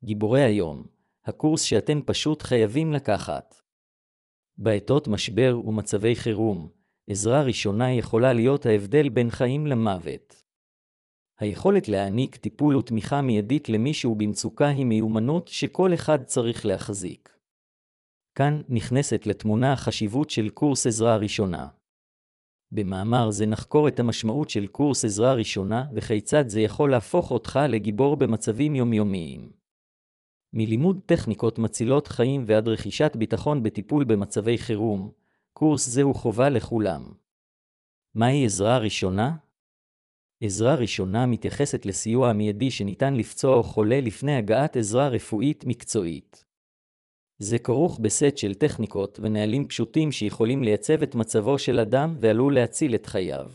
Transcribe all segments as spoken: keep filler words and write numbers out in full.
גיבורי היום, הקורס שאתם פשוט חייבים לקחת. בעתות משבר ומצבי חירום, עזרה ראשונה יכולה להיות ההבדל בין חיים למוות. היכולת להעניק טיפול ותמיכה מיידית למישהו במצוקה היא מיומנות שכל אחד צריך להחזיק. כאן נכנסת לתמונה החשיבות של קורס עזרה ראשונה. במאמר זה נחקור את המשמעות של קורס עזרה ראשונה וכיצד זה יכול להפוך אותך לגיבור במצבים יומיומיים. מלימוד טכניקות מצילות חיים ועד רכישת ביטחון בטיפול במצבי חירום, קורס זה הוא חובה לכולם. מהי עזרה ראשונה? עזרה ראשונה מתייחסת לסיוע המיידי שניתן לפצוע או חולה לפני הגעת עזרה רפואית מקצועית. זה כרוך בסט של טכניקות ונהלים פשוטים שיכולים לייצב את מצבו של אדם ועלול להציל את חייו.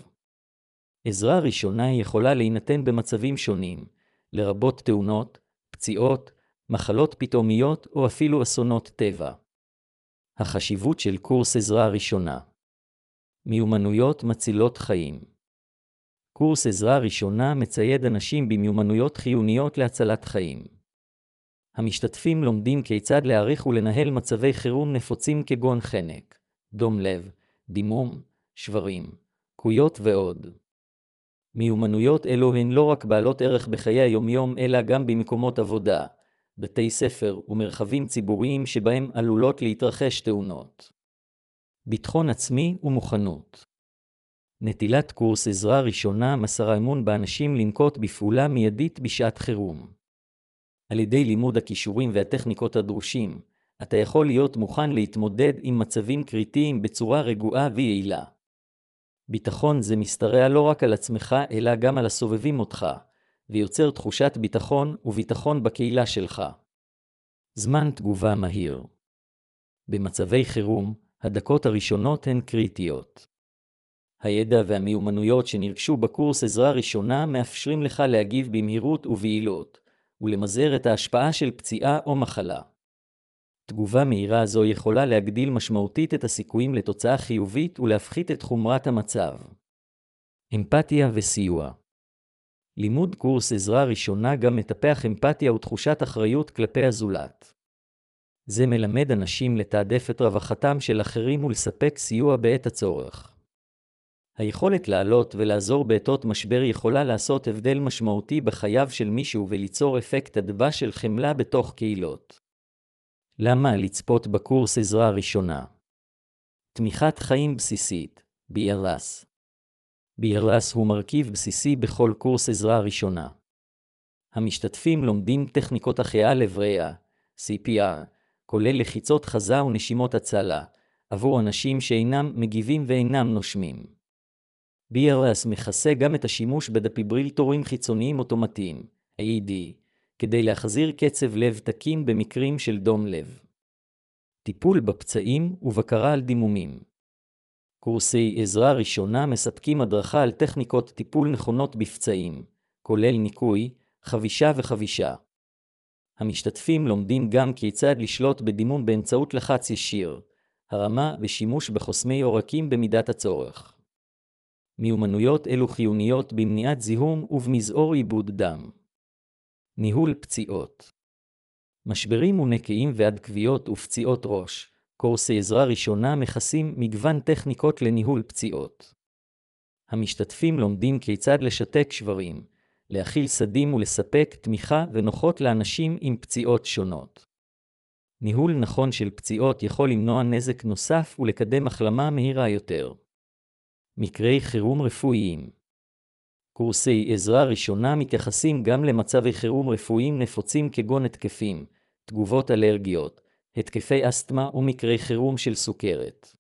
עזרה ראשונה יכולה להינתן במצבים שונים, לרבות תאונות, פציעות, מחלות פתאומיות או אפילו אסונות טבע. החשיבות של קורס עזרה ראשונה. מיומנויות מצילות חיים. קורס עזרה ראשונה מצייד אנשים במיומנויות חיוניות להצלת חיים. המשתתפים לומדים כיצד להעריך ולנהל מצבי חירום נפוצים כגון חנק, דום לב, דימום, שברים, קויות ועוד. מיומנויות אלו הן לא רק בעלות ערך בחיי היומיום אלא גם במקומות עבודה, בתי ספר ומרחבים ציבוריים שבהם עלולות להתרחש תאונות. ביטחון עצמי ומוכנות. נטילת קורס עזרה ראשונה מסרה אמון באנשים לנקוט בפעולה מיידית בשעת חירום. על ידי לימוד הכישורים והטכניקות הדרושים, אתה יכול להיות מוכן להתמודד עם מצבים קריטיים בצורה רגועה ויעילה. ביטחון זה משתרע לא רק על עצמך אלא גם על הסובבים אותך, ויוצר תחושת ביטחון וביטחון בקהילה שלך. זמן תגובה מהיר. במצבי חירום, הדקות הראשונות הן קריטיות. הידע והמיומנויות שנרכשו בקורס עזרה ראשונה מאפשרים לך להגיב במהירות וביעילות, ולמזער את ההשפעה של פציעה או מחלה. תגובה מהירה זו יכולה להגדיל משמעותית את הסיכויים לתוצאה חיובית ולהפחית את חומרת המצב. אמפתיה וסיוע. לימוד קורס עזרה ראשונה גם מטפח אמפתיה ותחושת אחריות כלפי הזולת. זה מלמד אנשים לתעדף את רווחתם של אחרים ולספק סיוע בעת הצורך. היכולת לעלות ולעזור בעתות משבר יכולה לעשות הבדל משמעותי בחייו של מישהו וליצור אפקט הדבש של חמלה בתוך קהילות. למה לצפות בקורס עזרה ראשונה? תמיכת חיים בסיסית, בי אר אס. בי אר אס הוא מרכיב בסיסי בכל קורס עזרה ראשונה. המשתתפים לומדים טכניקות החייאה לב-ריאה, סי פי אר, כולל לחיצות חזה ונשימות הצלה, עבור אנשים שאינם מגיבים ואינם נושמים. בי אר אס מכסה גם את השימוש בדפיברילטורים חיצוניים אוטומטיים, איי אי די, כדי להחזיר קצב לב תקין במקרים של דום לב. טיפול בפצעים ובקרה על דימומים. קורסי עזרה ראשונה מספקים הדרכה על טכניקות טיפול נכונות בפצעים, כולל ניקוי, חבישה וחבישה. המשתתפים לומדים גם כיצד לשלוט בדימום באמצעות לחץ ישיר, הרמה ושימוש בחוסמי עורקים במידת הצורך. מיומנויות אלו חיוניות במניעת זיהום ובמזעור עיבוד דם. ניהול פציעות. משברים ונקעים ועד כוויות ופציעות ראש. קורסי עזרה ראשונה מכסים מגוון טכניקות לניהול פציעות. המשתתפים לומדים כיצד לשתק שברים, להכיל סדים ולספק תמיכה ונוחות לאנשים עם פציעות שונות. ניהול נכון של פציעות יכול למנוע נזק נוסף ולקדם החלמה מהירה יותר. מקרי חירום רפואיים. קורסי עזרה ראשונה מתייחסים גם למצבי חירום רפואיים נפוצים כגון התקפים, תגובות אלרגיות, התקפי אסתמה ומקרי חירום של סוכרת.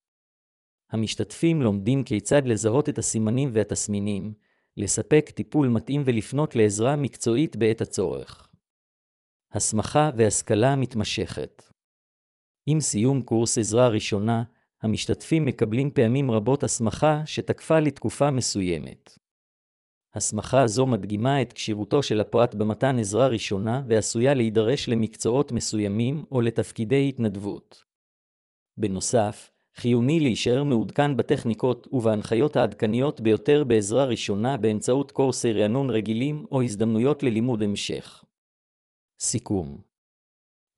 המשתתפים לומדים כיצד לזהות את הסימנים והתסמינים, לספק טיפול מתאים ולפנות לעזרה מקצועית בעת הצורך. הסמכה והשכלה מתמשכת. עם סיום קורס עזרה ראשונה, המשתתפים מקבלים פעמים רבות הסמכה שתקפה לתקופה מסוימת. הסמכה זו מדגימה את כשירותו של הפרט במתן עזרה ראשונה ועשויה להידרש למקצועות מסוימים או לתפקידי התנדבות. בנוסף, חיוני להישאר מעודכן בטכניקות ובהנחיות העדכניות ביותר בעזרה ראשונה באמצעות קורסי רענון רגילים או הזדמנויות ללימוד המשך. סיכום.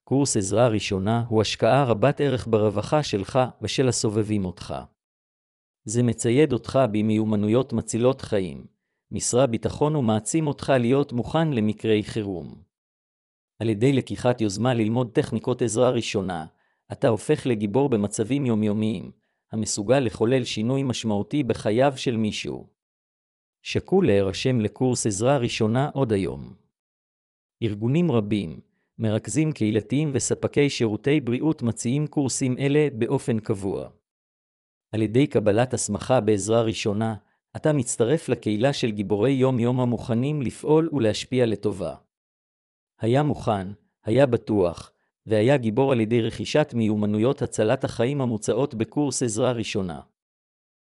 קורס עזרה ראשונה הוא השקעה רבת ערך ברווחה שלך ושל הסובבים אותך. זה מצייד אותך במיומנויות מצילות חיים, משרה ביטחון ומעצים אותך להיות מוכן למקרי חירום. על ידי לקיחת יוזמה ללמוד טכניקות עזרה ראשונה, אתה הופך לגיבור במצבים יומיומיים, המסוגל לחולל שינוי משמעותי בחייו של מישהו. שקול להירשם לקורס עזרה ראשונה עוד היום. ארגונים רבים, מרכזים קהילתיים וספקי שירותי בריאות מציעים קורסים אלה באופן קבוע. על ידי קבלת הסמכה בעזרה ראשונה, אתה מצטרף לקהילה של גיבורי יום-יום המוכנים לפעול ולהשפיע לטובה. היה מוכן, היה בטוח, והיה גיבור על ידי רכישת מיומנויות הצלת החיים המוצעות בקורס עזרה ראשונה.